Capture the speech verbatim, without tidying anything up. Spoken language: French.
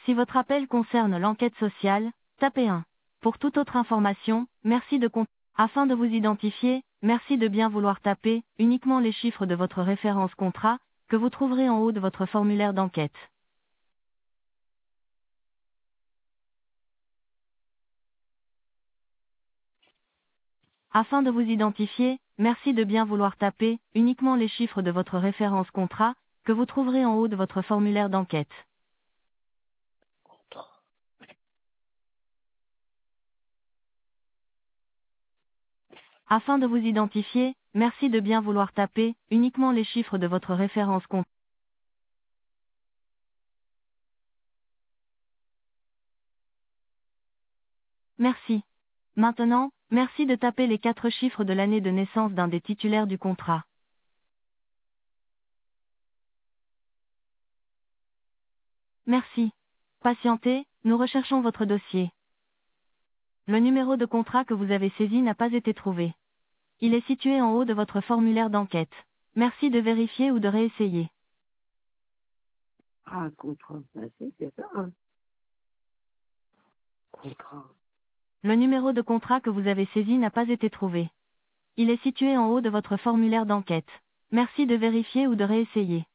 Si votre appel concerne l'enquête sociale, tapez un. Pour toute autre information, merci de con- Afin de vous identifier, merci de bien vouloir taper uniquement les chiffres de votre référence contrat, que vous trouverez en haut de votre formulaire d'enquête. Afin de vous identifier, merci de bien vouloir taper uniquement les chiffres de votre référence contrat, que vous trouverez en haut de votre formulaire d'enquête. Afin de vous identifier, merci de bien vouloir taper uniquement les chiffres de votre référence contrat. Merci. Maintenant, merci de taper les quatre chiffres de l'année de naissance d'un des titulaires du contrat. Merci. Patientez, nous recherchons votre dossier. Le numéro de contrat que vous avez saisi n'a pas été trouvé. Il est situé en haut de votre formulaire d'enquête. Merci de vérifier ou de réessayer. Ah, contrat, ben, c'est c'est ça, hein. Contrat. Le numéro de contrat que vous avez saisi n'a pas été trouvé. Il est situé en haut de votre formulaire d'enquête. Merci de vérifier ou de réessayer.